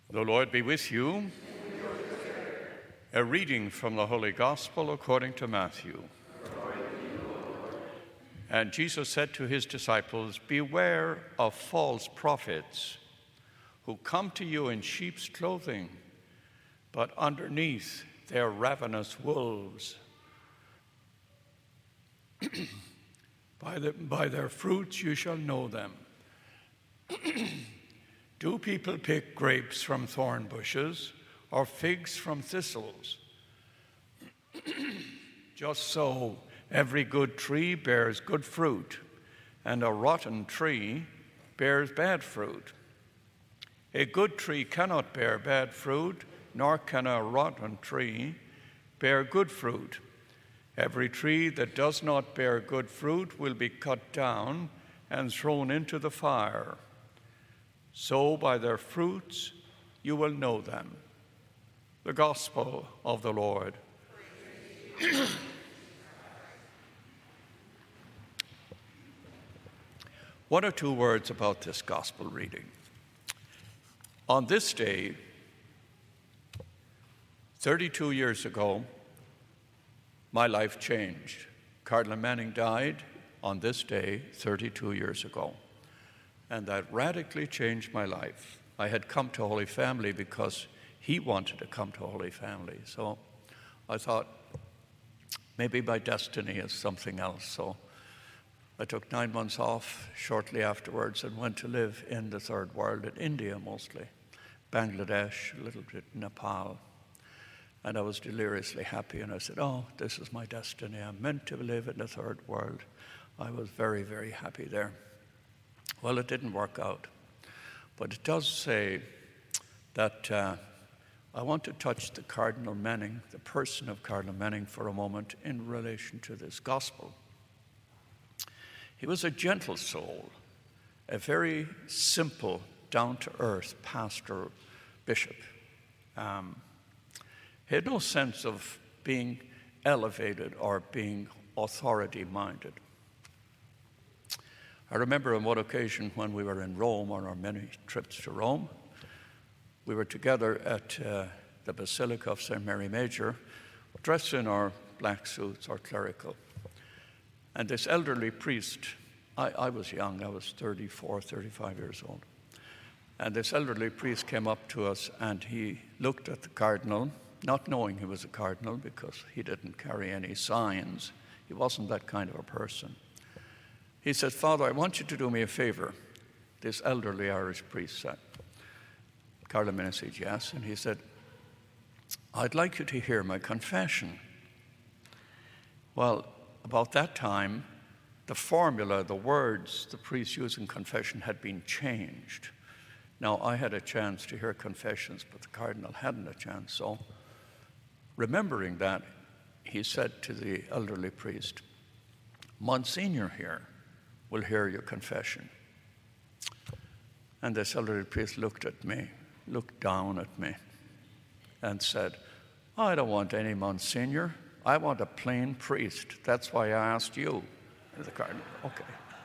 The Lord be with you. A reading from the Holy Gospel according to Matthew. And Jesus said to his disciples, "Beware of false prophets who come to you in sheep's clothing, but underneath they are ravenous wolves. By their fruits you shall know them. Do people pick grapes from thorn bushes or figs from thistles? Just so, every good tree bears good fruit, and a rotten tree bears bad fruit. A good tree cannot bear bad fruit, nor can a rotten tree bear good fruit. Every tree that does not bear good fruit will be cut down and thrown into the fire. So by their fruits you will know them." The Gospel of the Lord. One or two words about this Gospel reading. On this day, 32 years ago, my life changed. Cardinal Manning died on this day 32 years ago. And that radically changed my life. I had come to Holy Family because he wanted to come to Holy Family. So I thought maybe my destiny is something else. So I took 9 months off shortly afterwards and went to live in the Third World, in India mostly, Bangladesh, a little bit Nepal. And I was deliriously happy, and I said, "Oh, this is my destiny. I'm meant to live in the Third World." I was very, very happy there. Well, it didn't work out. But it does say that I want to touch the Cardinal Manning, the person of Cardinal Manning, for a moment in relation to this gospel. He was a gentle soul, a very simple, down-to-earth pastor, bishop. He had no sense of being elevated or being authority-minded. I remember on one occasion when we were in Rome, on our many trips to Rome, we were together at the Basilica of St. Mary Major, dressed in our black suits, our clerical. And this elderly priest, I was young, I was 34, 35 years old. And this elderly priest came up to us and he looked at the cardinal, not knowing he was a cardinal because he didn't carry any signs. He wasn't that kind of a person. He said, "Father, I want you to do me a favor," this elderly Irish priest said. Cardinal Manning said yes, and he said, "I'd like you to hear my confession." Well, about that time, the formula, the words the priest used in confession had been changed. Now, I had a chance to hear confessions, but the cardinal hadn't a chance. So, remembering that, he said to the elderly priest, "Monsignor here will hear your confession." And this elderly priest looked down at me, and said, "I don't want any Monsignor. I want a plain priest. That's why I asked you." And the cardinal, okay.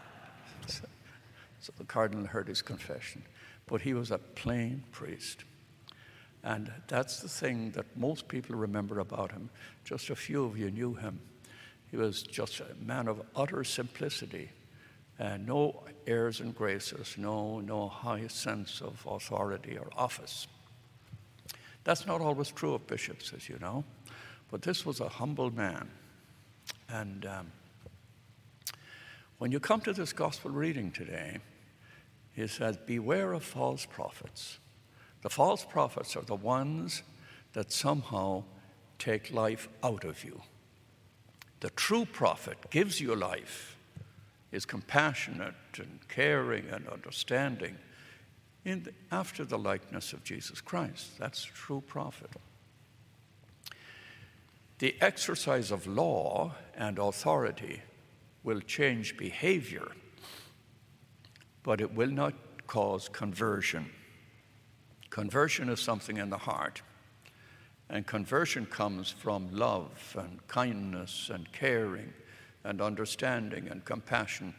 So the cardinal heard his confession. But he was a plain priest. And that's the thing that most people remember about him. Just a few of you knew him. He was just a man of utter simplicity. No airs and graces, no high sense of authority or office. That's not always true of bishops, as you know, but this was a humble man. And when you come to this gospel reading today, he says, "Beware of false prophets." The false prophets are the ones that somehow take life out of you. The true prophet gives you life, is compassionate and caring and understanding after the likeness of Jesus Christ. That's a true prophet. The exercise of law and authority will change behavior, but it will not cause conversion. Conversion is something in the heart, and conversion comes from love and kindness and caring and understanding and compassion.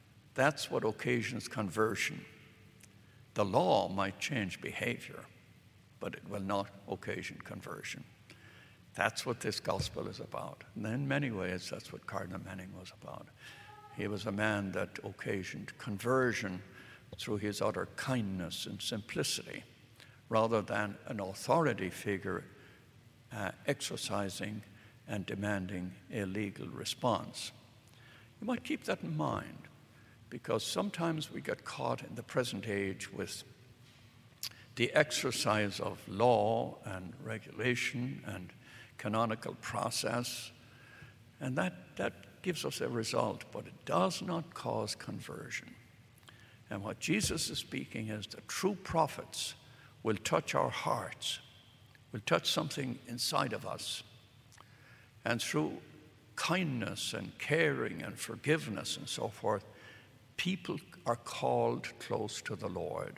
That's what occasions conversion. The law might change behavior, but it will not occasion conversion. That's what this gospel is about. And in many ways, that's what Cardinal Manning was about. He was a man that occasioned conversion through his utter kindness and simplicity, rather than an authority figure exercising and demanding a legal response. You might keep that in mind, because sometimes we get caught in the present age with the exercise of law and regulation and canonical process, and that gives us a result, but it does not cause conversion. And what Jesus is speaking is the true prophets will touch our hearts, will touch something inside of us, and through kindness and caring and forgiveness and so forth, people are called close to the Lord.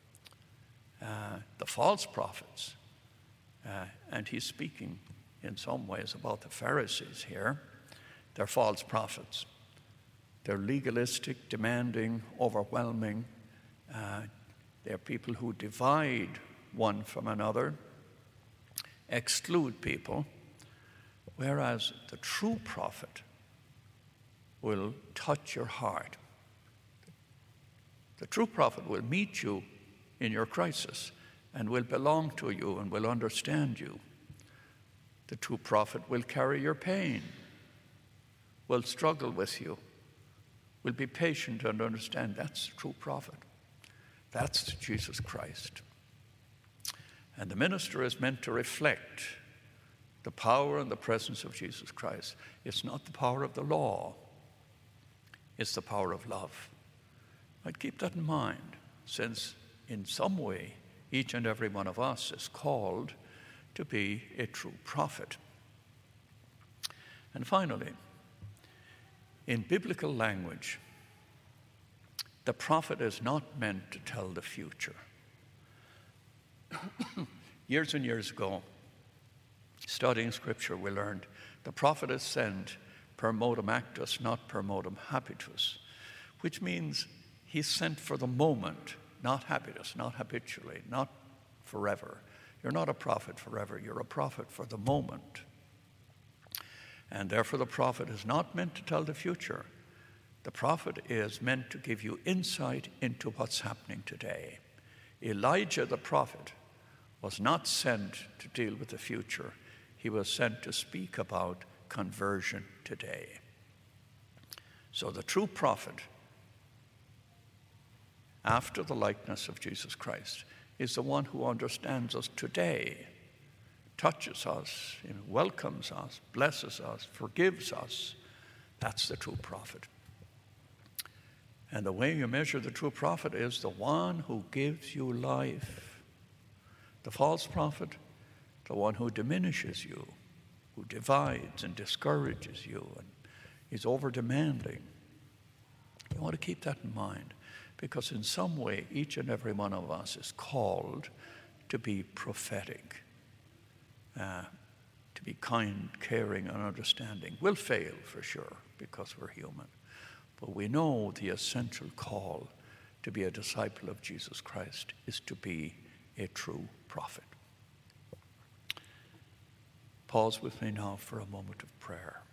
The false prophets, and he's speaking in some ways about the Pharisees here, they're false prophets. They're legalistic, demanding, overwhelming. They're people who divide one from another, exclude people, whereas the true prophet will touch your heart. The true prophet will meet you in your crisis and will belong to you and will understand you. The true prophet will carry your pain, will struggle with you, will be patient and understand. That's the true prophet. That's Jesus Christ. And the minister is meant to reflect the power and the presence of Jesus Christ. It's not the power of the law. It's the power of love. I'd keep that in mind, since in some way each and every one of us is called to be a true prophet. And finally, in biblical language, the prophet is not meant to tell the future. Years and years ago, studying Scripture, we learned the prophet is sent per modum actus, not per modum habitus, which means he's sent for the moment, not habitus, not habitually, not forever. You're not a prophet forever, you're a prophet for the moment. And therefore the prophet is not meant to tell the future. The prophet is meant to give you insight into what's happening today. Elijah the prophet was not sent to deal with the future. He was sent to speak about conversion today. So the true prophet, after the likeness of Jesus Christ, is the one who understands us today, touches us, welcomes us, blesses us, forgives us. That's the true prophet. And the way you measure the true prophet is the one who gives you life. The false prophet, the one who diminishes you, who divides and discourages you and is over-demanding. You want to keep that in mind, because in some way each and every one of us is called to be prophetic, to be kind, caring, and understanding. We'll fail for sure because we're human, but we know the essential call to be a disciple of Jesus Christ is to be a true prophet. Pause with me now for a moment of prayer.